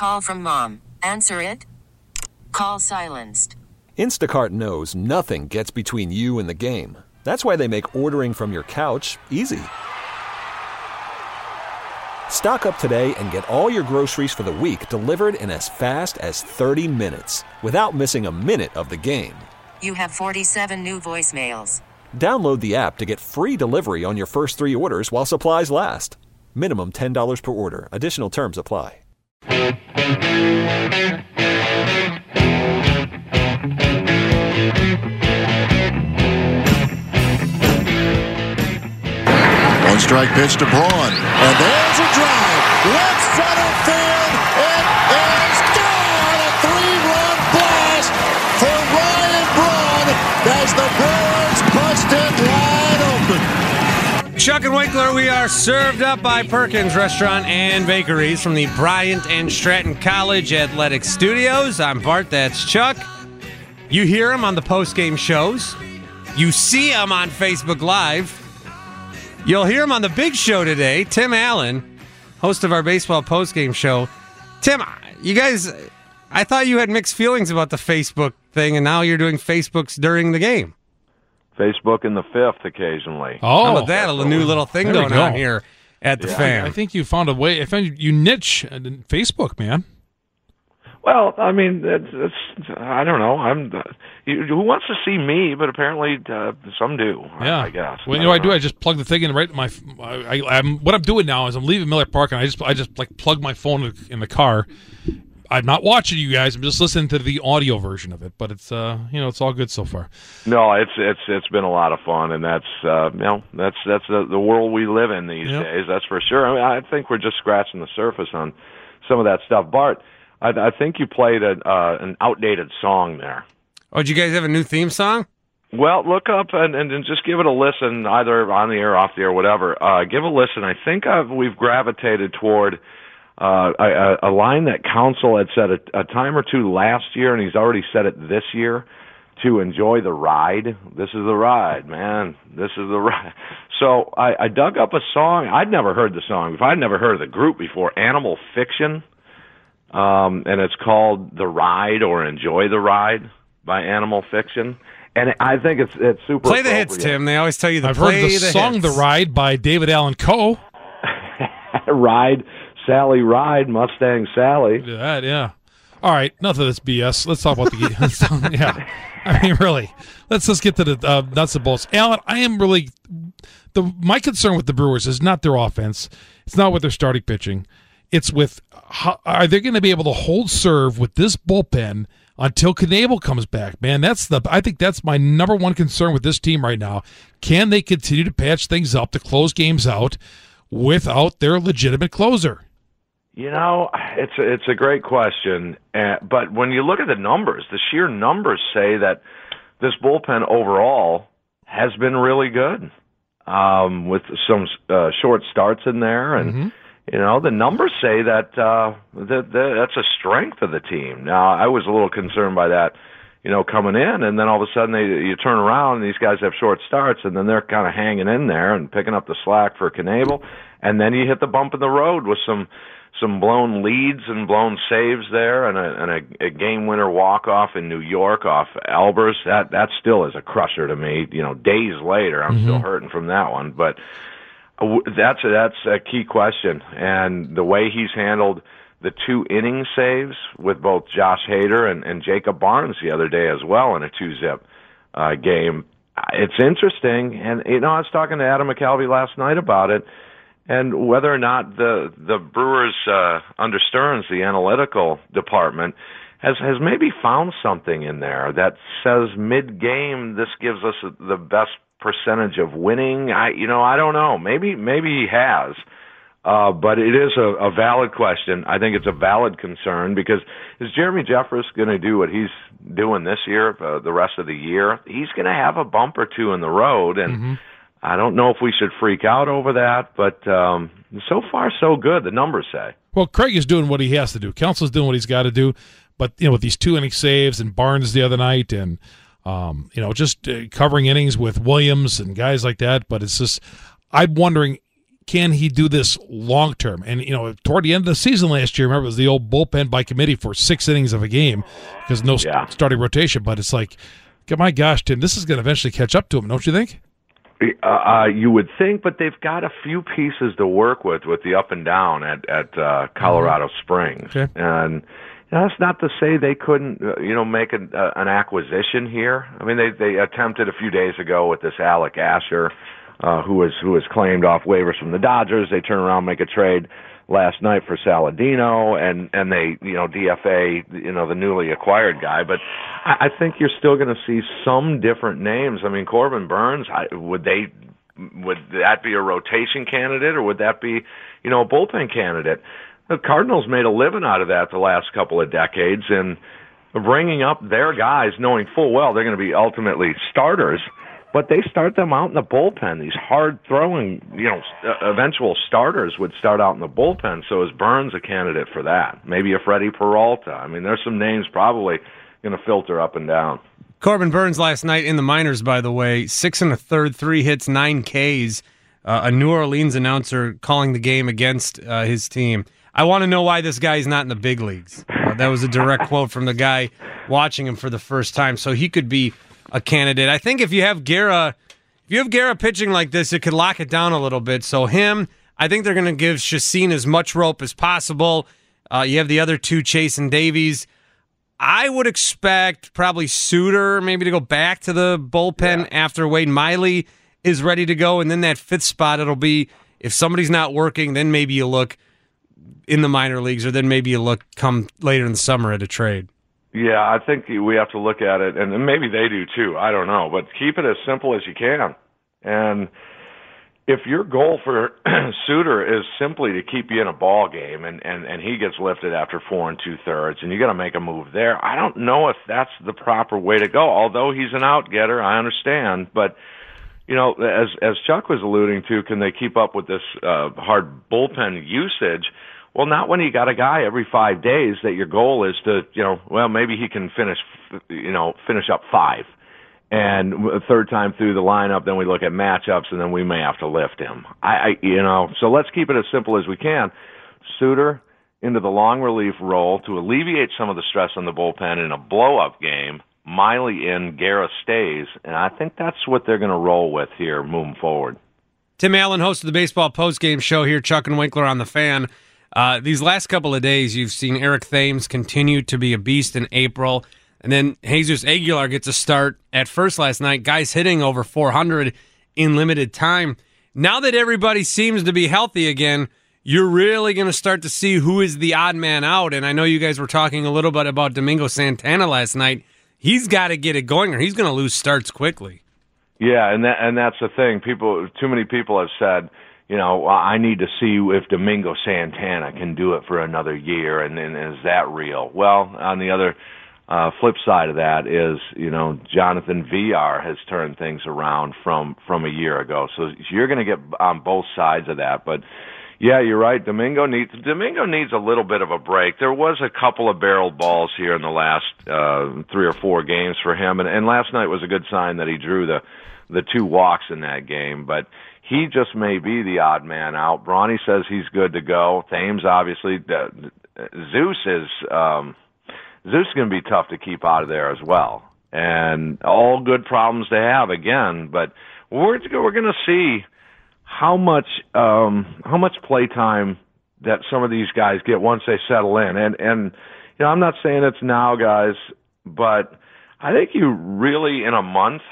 call from mom. Answer it. Call silenced. Instacart knows nothing gets between you and the game. That's why they make ordering from your couch easy. Stock up today and get all your groceries for the week delivered in as fast as 30 minutes without missing a minute of the game. You have 47 new voicemails. Download the app to get free delivery on your first 3 orders while supplies last. Minimum $10 per order. Additional terms apply. One strike pitch to Braun, and there's a drive. Left center field, it is gone. A 3-run blast for Ryan Braun as the Brewers busted wide open. Chuck and Winkler, we are served up by Perkins Restaurant and Bakeries from the Bryant and Stratton College Athletic Studios. I'm Bart, that's Chuck. You hear him on the post-game shows. You see him on Facebook Live. You'll hear him on the big show today. Tim Allen, host of our baseball postgame show. Tim, you guys, I thought you had mixed feelings about the Facebook thing, and now you're doing Facebooks during the game. Facebook in the fifth occasionally. Oh, how about that? A new little thing going on here at the Fan. I think you found a way. I found you niche in Facebook, man. Well, I mean, it's I don't know. Who wants to see me? But apparently, some do. Yeah, I guess. Well, you know what I do? I just plug the thing in right in my. What I'm doing now is I'm leaving Miller Park and I just like plug my phone in the car. I'm not watching you guys. I'm just listening to the audio version of it. But it's it's all good so far. No, it's been a lot of fun, and that's that's the world we live in these days. That's for sure. I mean, I think we're just scratching the surface on some of that stuff. Bart, I think you played an outdated song there. Oh, did you guys have a new theme song? Well, look up and just give it a listen, either on the air, off the air, whatever. Give a listen. I think we've gravitated toward a line that Council had said a time or two last year, and he's already said it this year, to enjoy the ride. This is the ride, man. This is the ride. So I dug up a song. I'd never heard the song before. I'd never heard of the group before, Animal Fiction. And it's called The Ride or Enjoy the Ride by Animal Fiction. And I think it's super Play the hits, Tim. They always tell you I've heard the song hits. The Ride by David Allan Coe. Ride, Sally Ride, Mustang Sally. That, yeah. All right, enough of this BS. Let's talk about the game. Yeah. I mean, really. Let's get to the nuts and bolts. Alan, I am really my concern with the Brewers is not their offense. It's not with their starting pitching. It's with are they going to be able to hold serve with this bullpen until Knebel comes back, man? I think that's my number one concern with this team right now. Can they continue to patch things up to close games out without their legitimate closer? You know, it's a great question, but when you look at the numbers, the sheer numbers say that this bullpen overall has been really good, with some short starts in there, and you know the numbers say that that's a strength of the team. Now, I was a little concerned by that, coming in, and then all of a sudden you turn around and these guys have short starts, and then they're kind of hanging in there and picking up the slack for Knebel, and then you hit the bump in the road with some blown leads and blown saves there, and a game winner walk off in New York off Albers. That still is a crusher to me. Days later, I'm still hurting from that one. But that's a key question, and the way he's handled the 2 inning saves with both Josh Hader and Jacob Barnes the other day as well in a 2-zip game. It's interesting, and I was talking to Adam McCalvy last night about it. And whether or not the Brewers, under Stearns, the analytical department, has maybe found something in there that says mid-game this gives us the best percentage of winning. I don't know. Maybe he has, but it is a valid question. I think it's a valid concern because is Jeremy Jeffress going to do what he's doing this year, the rest of the year? He's going to have a bump or two in the road, and I don't know if we should freak out over that, but so far so good, the numbers say. Well, Craig is doing what he has to do. Council's doing what he's got to do, but with these 2-inning saves and Barnes the other night, and just covering innings with Williams and guys like that. But it's just, I'm wondering, can he do this long term? And, toward the end of the season last year, remember, it was the old bullpen by committee for 6 innings of a game because no starting rotation. But it's like, my gosh, Tim, this is going to eventually catch up to him, don't you think? You would think, but they've got a few pieces to work with the up and down at Colorado Springs. Okay. And that's not to say they couldn't, make an acquisition here. I mean, they attempted a few days ago with this Alec Asher, who was claimed off waivers from the Dodgers. They turn around and make a trade last night for Saladino, and they, DFA, the newly acquired guy. But I think you're still going to see some different names. I mean, Corbin Burns, would that be a rotation candidate, or would that be, a bullpen candidate? The Cardinals made a living out of that the last couple of decades, and bringing up their guys, knowing full well they're going to be ultimately starters. But they start them out in the bullpen. These hard-throwing, eventual starters would start out in the bullpen. So is Burns a candidate for that? Maybe a Freddie Peralta. I mean, there's some names probably going to filter up and down. Corbin Burns last night in the minors, by the way, 6 1/3, 3 hits, 9 Ks. A New Orleans announcer calling the game against his team. I want to know why this guy's not in the big leagues. That was a direct quote from the guy watching him for the first time. So he could be a candidate. I think if you have Guerra pitching like this, it could lock it down a little bit. So I think they're going to give Chacin as much rope as possible. You have the other two, Chase and Davies. I would expect probably Suter maybe to go back to the bullpen after Wade Miley is ready to go. And then that 5th spot, it'll be if somebody's not working, then maybe you look in the minor leagues, or then maybe you look come later in the summer at a trade. Yeah, I think we have to look at it, and maybe they do too, I don't know, but keep it as simple as you can. And if your goal for Suter is simply to keep you in a ball game and he gets lifted after 4 2/3 and you got to make a move there, I don't know if that's the proper way to go. Although he's an out-getter, I understand, but as Chuck was alluding to, can they keep up with this hard bullpen usage? Well, not when you got a guy every 5 days that your goal is to, maybe he can finish up 5. And a third time through the lineup, then we look at matchups, and then we may have to lift him. So let's keep it as simple as we can. Suter into the long relief role to alleviate some of the stress on the bullpen in a blow-up game. Miley in, Guerra stays, and I think that's what they're going to roll with here moving forward. Tim Allen, host of the Baseball Postgame Show here, Chuck and Winkler on the Fan. These last couple of days, you've seen Eric Thames continue to be a beast in April, and then Jesus Aguilar gets a start at first last night. Guys hitting over 400 in limited time. Now that everybody seems to be healthy again, you're really going to start to see who is the odd man out, and I know you guys were talking a little bit about Domingo Santana last night. He's got to get it going, or he's going to lose starts quickly. Yeah, and that's the thing. Too many people have said, I need to see if Domingo Santana can do it for another year, and is that real? Well, on the other flip side of that is, Jonathan Villar has turned things around from a year ago. So you're going to get on both sides of that. But, yeah, you're right. Domingo needs a little bit of a break. There was a couple of barreled balls here in the last 3 or 4 games for him, and last night was a good sign that he drew the 2 walks in that game. But he just may be the odd man out. Brawny says he's good to go. Thames, obviously. Zeus is going to be tough to keep out of there as well. And all good problems to have, again. But we're going to see how much play time that some of these guys get once they settle in. And I'm not saying it's now, guys, but I think you really, in a month,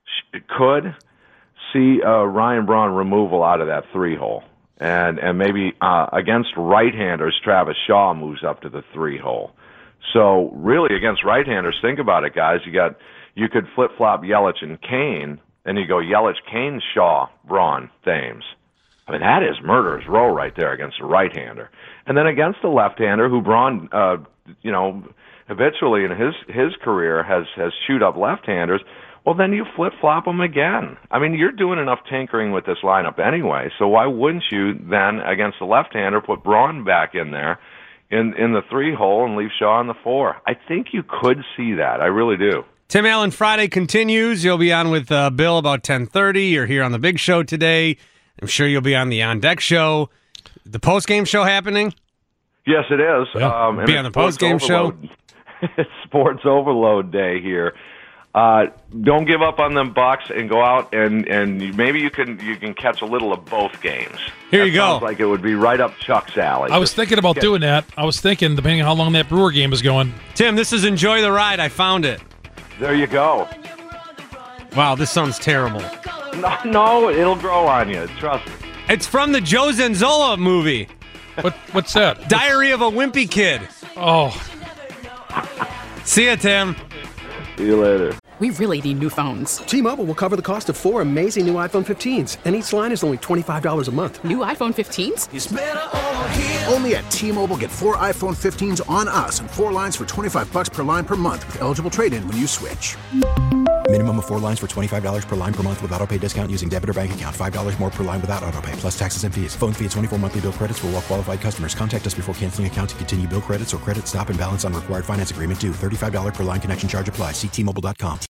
could see Ryan Braun removal out of that 3-hole. And maybe against right-handers, Travis Shaw moves up to the 3-hole. So really, against right-handers, think about it, guys. You could flip-flop Yelich and Kane, and you go Yelich, Kane, Shaw, Braun, Thames. I mean, that is murderer's row right there against a right-hander. And then against a left-hander who Braun, habitually in his career has chewed up left-handers, well, then you flip-flop them again. I mean, you're doing enough tinkering with this lineup anyway, so why wouldn't you then, against the left-hander, put Braun back in there in the 3-hole and leave Shaw in the 4? I think you could see that. I really do. Tim Allen Friday continues. You'll be on with Bill about 10:30. You're here on the Big Show today. I'm sure you'll be on the On Deck show. The post-game show happening? Yes, it is. Yeah. And Be on the it's Sports post-game show? Overload. It's Sports Overload Day here. Don't give up on them Bucks and go out and maybe you can catch a little of both games. Here you go. Sounds like it would be right up Chuck's alley. I was thinking about doing that. I was thinking, depending on how long that Brewer game is going. Tim, this is Enjoy the Ride. I found it. There you go. Wow, this sounds terrible. No, it'll grow on you. Trust me. It's from the Joe Zanzola movie, What's that? Diary of a Wimpy Kid. Oh, See ya, Tim. See you later. We really need new phones. T-Mobile will cover the cost of 4 amazing new iPhone 15s, and each line is only $25 a month. New iPhone 15s? Only at T-Mobile, get 4 iPhone 15s on us and 4 lines for $25 per line per month with eligible trade-in when you switch. Minimum of 4 lines for $25 per line per month with autopay discount using debit or bank account. $5 more per line without autopay, plus taxes and fees. Phone fee at 24 monthly bill credits for well-qualified customers. Contact us before canceling account to continue bill credits or credit stop and balance on required finance agreement due. $35 per line connection charge applies. See T-Mobile.com.